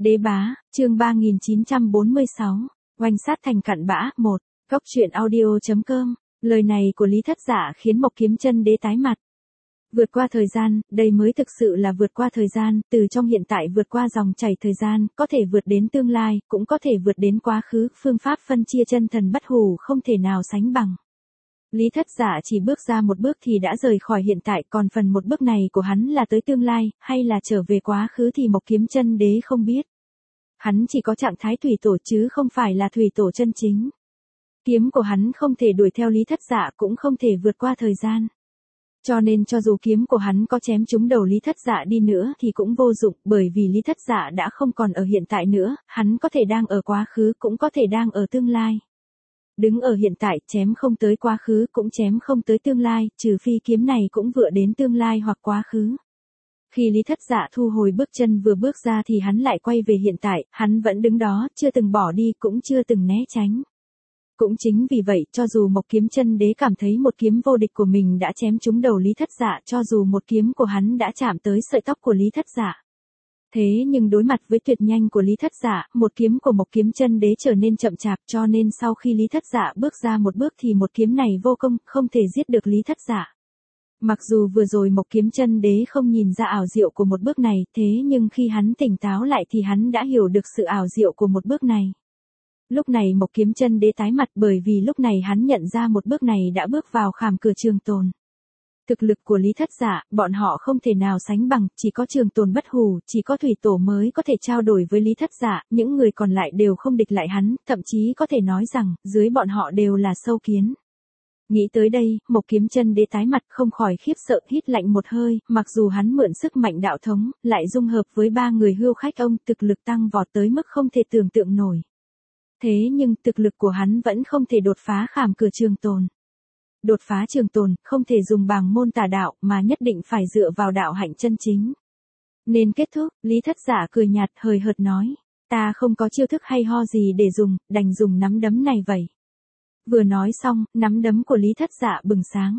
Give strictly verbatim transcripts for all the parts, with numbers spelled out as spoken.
Đế bá, chương ba nghìn chín trăm bốn mươi sáu, oanh sát thành cặn bã, một, Cốc truyện audio.com, lời này của Lý Thất Dạ khiến Mộc Kiếm Chân Đế tái mặt. Vượt qua thời gian, đây mới thực sự là vượt qua thời gian, từ trong hiện tại vượt qua dòng chảy thời gian, có thể vượt đến tương lai, cũng có thể vượt đến quá khứ, phương pháp phân chia chân thần bất hủ không thể nào sánh bằng. Lý Thất Dạ chỉ bước ra một bước thì đã rời khỏi hiện tại, còn phần một bước này của hắn là tới tương lai, hay là trở về quá khứ thì Mộc Kiếm Chân Đế không biết. Hắn chỉ có trạng thái thủy tổ chứ không phải là thủy tổ chân chính. Kiếm của hắn không thể đuổi theo Lý Thất Dạ, cũng không thể vượt qua thời gian. Cho nên cho dù kiếm của hắn có chém trúng đầu Lý Thất Dạ đi nữa thì cũng vô dụng, bởi vì Lý Thất Dạ đã không còn ở hiện tại nữa, hắn có thể đang ở quá khứ, cũng có thể đang ở tương lai. Đứng ở hiện tại, chém không tới quá khứ, cũng chém không tới tương lai, trừ phi kiếm này cũng vựa đến tương lai hoặc quá khứ. Khi Lý Thất Dạ thu hồi bước chân vừa bước ra thì hắn lại quay về hiện tại, hắn vẫn đứng đó, chưa từng bỏ đi, cũng chưa từng né tránh. Cũng chính vì vậy, cho dù Mộc Kiếm Chân Đế cảm thấy một kiếm vô địch của mình đã chém trúng đầu Lý Thất Dạ, cho dù một kiếm của hắn đã chạm tới sợi tóc của Lý Thất Dạ. Thế nhưng đối mặt với tuyệt nhanh của Lý Thất Dạ, một kiếm của Mộc Kiếm Chân Đế trở nên chậm chạp, cho nên sau khi Lý Thất Dạ bước ra một bước thì một kiếm này vô công, không thể giết được Lý Thất Dạ. Mặc dù vừa rồi Mộc Kiếm Chân Đế không nhìn ra ảo diệu của một bước này, thế nhưng khi hắn tỉnh táo lại thì hắn đã hiểu được sự ảo diệu của một bước này. Lúc này Mộc Kiếm Chân Đế tái mặt, bởi vì lúc này hắn nhận ra một bước này đã bước vào khảm cửa trường tồn. Thực lực của Lý Thất Dạ, bọn họ không thể nào sánh bằng, chỉ có trường tồn bất hủ, chỉ có thủy tổ mới có thể trao đổi với Lý Thất Dạ, những người còn lại đều không địch lại hắn, thậm chí có thể nói rằng, dưới bọn họ đều là sâu kiến. Nghĩ tới đây, Mộc Kiếm Chân Đế tái mặt, không khỏi khiếp sợ, hít lạnh một hơi, mặc dù hắn mượn sức mạnh đạo thống, lại dung hợp với ba người hưu khách ông, thực lực tăng vọt tới mức không thể tưởng tượng nổi. Thế nhưng thực lực của hắn vẫn không thể đột phá khảm cửa trường tồn. Đột phá trường tồn, không thể dùng bàng môn tà đạo, mà nhất định phải dựa vào đạo hạnh chân chính. Nên kết thúc, Lý Thất Dạ cười nhạt hời hợt nói, ta không có chiêu thức hay ho gì để dùng, đành dùng nắm đấm này vậy. Vừa nói xong, nắm đấm của Lý Thất Dạ bừng sáng.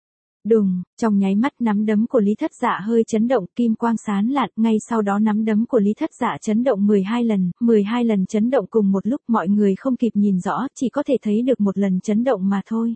Đùng, trong nháy mắt nắm đấm của Lý Thất Dạ hơi chấn động, kim quang sáng lạn, ngay sau đó nắm đấm của Lý Thất Dạ chấn động mười hai lần, mười hai lần chấn động cùng một lúc, mọi người không kịp nhìn rõ, chỉ có thể thấy được một lần chấn động mà thôi.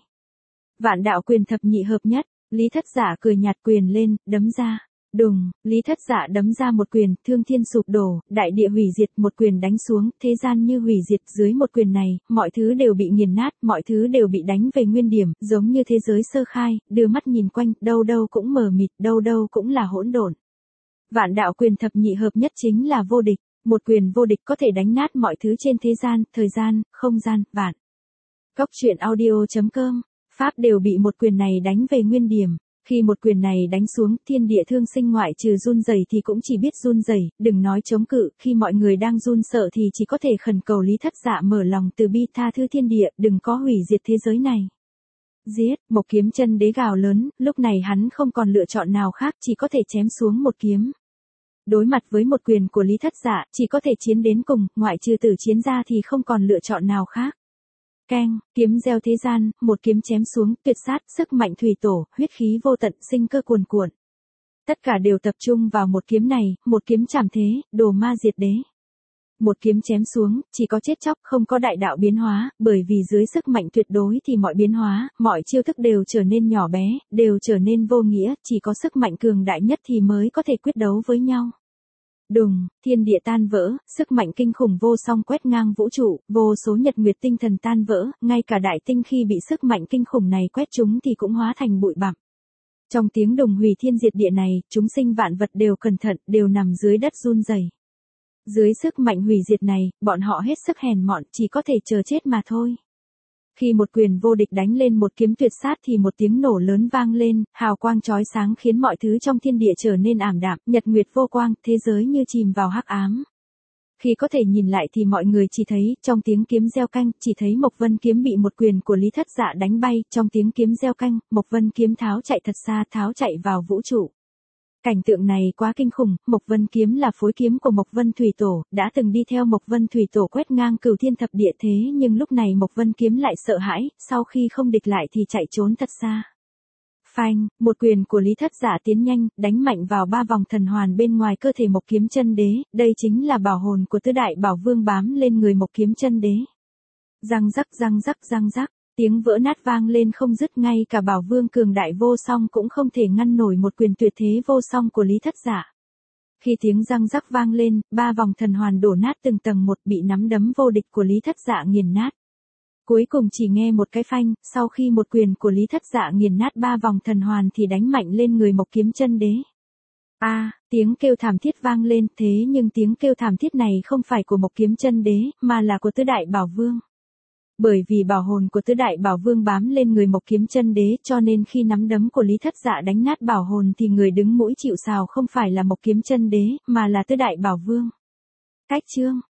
Vạn đạo quyền thập nhị hợp nhất, Lý Thất Dạ cười nhạt quyền lên, đấm ra. Đùng, Lý Thất Dạ đấm ra một quyền, thương thiên sụp đổ, đại địa hủy diệt, một quyền đánh xuống, thế gian như hủy diệt, dưới một quyền này, mọi thứ đều bị nghiền nát, mọi thứ đều bị đánh về nguyên điểm, giống như thế giới sơ khai, đưa mắt nhìn quanh, đâu đâu cũng mờ mịt, đâu đâu cũng là hỗn độn. Vạn đạo quyền thập nhị hợp nhất chính là vô địch, một quyền vô địch có thể đánh nát mọi thứ trên thế gian, thời gian, không gian, vạn. Cốc truyện audio.com, pháp đều bị một quyền này đánh về nguyên điểm. Khi một quyền này đánh xuống, thiên địa thương sinh ngoại trừ run rẩy thì cũng chỉ biết run rẩy, đừng nói chống cự, khi mọi người đang run sợ thì chỉ có thể khẩn cầu Lý Thất Dạ mở lòng từ bi tha thứ thiên địa, đừng có hủy diệt thế giới này. Giết, Mộc Kiếm Chân Đế gào lớn, lúc này hắn không còn lựa chọn nào khác, chỉ có thể chém xuống một kiếm. Đối mặt với một quyền của Lý Thất Dạ, chỉ có thể chiến đến cùng, ngoại trừ tử chiến ra thì không còn lựa chọn nào khác. Keng, kiếm gieo thế gian, một kiếm chém xuống, tuyệt sát, sức mạnh thủy tổ, huyết khí vô tận, sinh cơ cuồn cuộn. Tất cả đều tập trung vào một kiếm này, một kiếm trảm thế, đồ ma diệt đế. Một kiếm chém xuống, chỉ có chết chóc, không có đại đạo biến hóa, bởi vì dưới sức mạnh tuyệt đối thì mọi biến hóa, mọi chiêu thức đều trở nên nhỏ bé, đều trở nên vô nghĩa, chỉ có sức mạnh cường đại nhất thì mới có thể quyết đấu với nhau. Đùng, thiên địa tan vỡ, sức mạnh kinh khủng vô song quét ngang vũ trụ, vô số nhật nguyệt tinh thần tan vỡ, ngay cả đại tinh khi bị sức mạnh kinh khủng này quét chúng thì cũng hóa thành bụi bặm. Trong tiếng đùng hủy thiên diệt địa này, chúng sinh vạn vật đều cẩn thận, đều nằm dưới đất run rẩy. Dưới sức mạnh hủy diệt này, bọn họ hết sức hèn mọn, chỉ có thể chờ chết mà thôi. Khi một quyền vô địch đánh lên một kiếm tuyệt sát thì một tiếng nổ lớn vang lên, hào quang chói sáng khiến mọi thứ trong thiên địa trở nên ảm đạm, nhật nguyệt vô quang, thế giới như chìm vào hắc ám. Khi có thể nhìn lại thì mọi người chỉ thấy, trong tiếng kiếm gieo canh, chỉ thấy Mộc Vân kiếm bị một quyền của Lý Thất Dạ đánh bay, trong tiếng kiếm gieo canh, Mộc Vân kiếm tháo chạy thật xa, tháo chạy vào vũ trụ. Cảnh tượng này quá kinh khủng, Mộc Vân kiếm là phối kiếm của Mộc Vân Thủy Tổ, đã từng đi theo Mộc Vân Thủy Tổ quét ngang cửu thiên thập địa, thế nhưng lúc này Mộc Vân kiếm lại sợ hãi, sau khi không địch lại thì chạy trốn thật xa. Phanh, một quyền của Lý Thất Dạ tiến nhanh, đánh mạnh vào ba vòng thần hoàn bên ngoài cơ thể Mộc Kiếm Chân Đế, đây chính là bảo hồn của tứ đại bảo vương bám lên người Mộc Kiếm Chân Đế. Răng rắc răng rắc răng rắc, tiếng vỡ nát vang lên không dứt, ngay cả bảo vương cường đại vô song cũng không thể ngăn nổi một quyền tuyệt thế vô song của Lý Thất Dạ. Khi tiếng răng rắc vang lên, ba vòng thần hoàn đổ nát từng tầng một, bị nắm đấm vô địch của Lý Thất Dạ nghiền nát. Cuối cùng chỉ nghe một cái phanh, sau khi một quyền của Lý Thất Dạ nghiền nát ba vòng thần hoàn thì đánh mạnh lên người Mộc Kiếm Chân Đế. A, à, tiếng kêu thảm thiết vang lên, thế nhưng tiếng kêu thảm thiết này không phải của Mộc Kiếm Chân Đế, mà là của tứ đại bảo vương. Bởi vì bảo hồn của tứ đại bảo vương bám lên người Mộc Kiếm Chân Đế, cho nên khi nắm đấm của Lý Thất Dạ đánh nát bảo hồn thì người đứng mũi chịu sào không phải là Mộc Kiếm Chân Đế, mà là tứ đại bảo vương. Cách chương